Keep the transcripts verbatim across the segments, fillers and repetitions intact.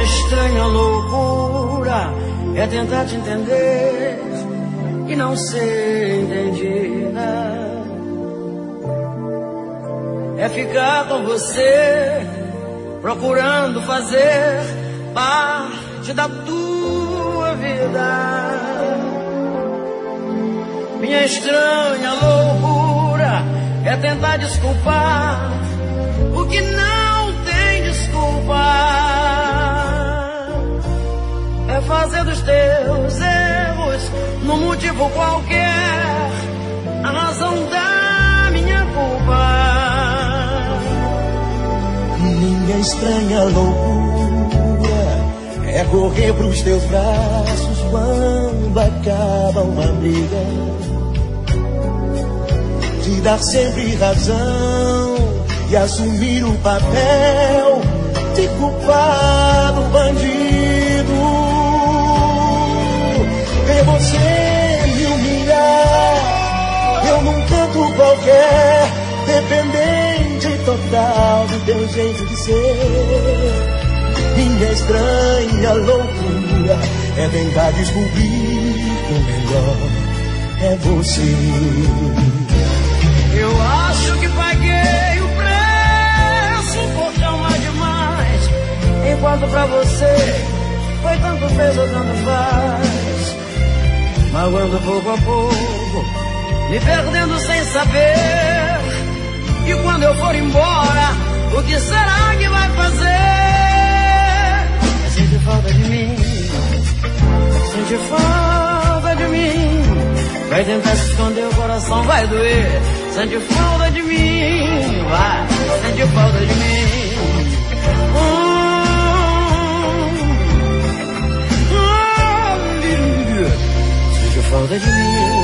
estranha loucura é tentar te entender e não ser entendida. É ficar com você, procurando fazer parte da tua vida. Minha estranha loucura é tentar desculpar o que não tem desculpa. É fazer dos teus erros num motivo qualquer a razão da minha culpa. Minha estranha loucura é correr pros teus braços quando acaba uma briga, te dar sempre razão e assumir o papel de culpado bandido. Ver você me humilhar, eu num canto qualquer, dependente total do teu jeito de ser. Minha estranha loucura é tentar descobrir que o melhor é você. Eu acho que paguei o preço por te amar demais, enquanto pra você foi tanto peso, tanto faz. Magoando pouco a pouco, me perdendo sem saber. E quando eu for embora, o que será que vai fazer? Sente falta de mim, sente falta de mim. Vai tentar se esconder, o coração vai doer. Sente falta de mim, vai, sente falta de mim. Sente falta de mim.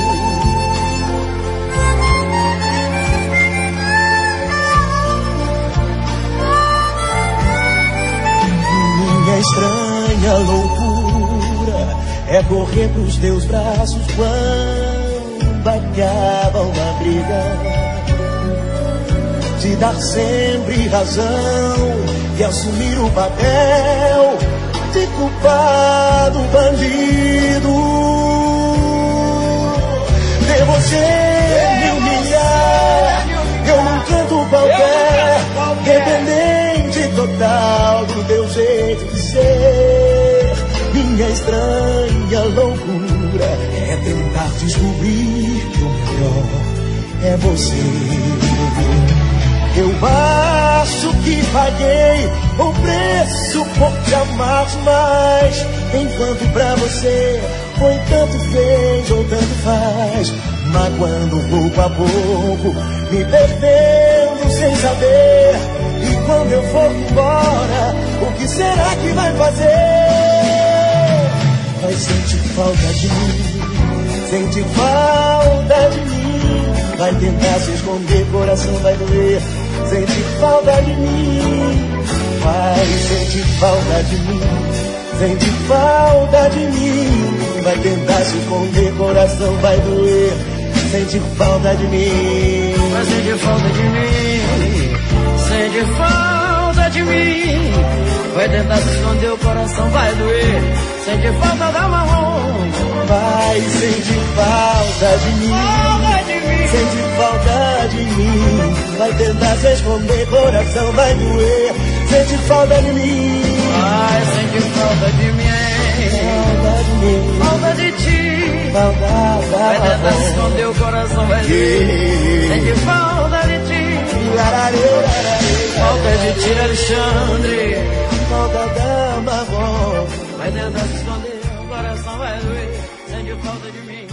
Minha estranha loucura é correr pros teus braços quando acaba uma briga, te dar sempre razão e assumir o papel de culpado bandido. Ver você me humilhar, eu num canto qualquer, dependente total do teu jeito de ser. Minha estranha loucura é tentar descobrir que o melhor é você. Eu acho que paguei o preço por te amar demais, enquanto pra você foi tanto fez ou tanto faz. Magoando pouco a pouco, me perdendo sem saber. E quando eu for embora, o que será que vai fazer? Vai sentir falta de mim, sente falta de mim. Vai tentar se esconder, coração vai doer. Sente falta de mim, vai sentir falta de mim. Sente falta de mim. Vai tentar se esconder, coração vai doer. Sente falta de mim, vai sentir falta de mim. Sente falta de mim. Vai tentar se esconder, o coração vai doer. Sente falta da marrom, vai sentir falta de mim. Falta de mim. Sente falta de mim. Vai tentar se esconder, coração vai doer. Sente falta de mim, vai sentir falta de mim. Falta de mim, falta de ti. Falta da vai tentar se esconder, o coração vai doer. Sente falta de ti. Falta de ti, Alexandre. Falta da marrom, vai tentar se esconder, o coração vai doer. Sente falta de mim.